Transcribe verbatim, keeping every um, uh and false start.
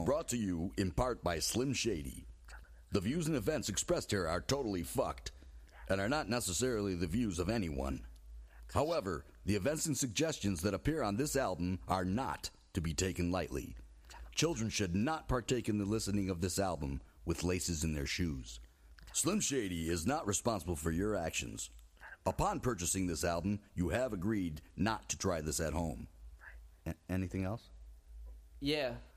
Brought to you in part by Slim Shady. The views and events expressed here are totally fucked and are not necessarily the views of anyone. However, the events and suggestions that appear on this album are not to be taken lightly. Children should not partake in the listening of this album with laces in their shoes. Slim Shady is not responsible for your actions. Upon purchasing this album, you have agreed not to try this at home. A- anything else? Yeah.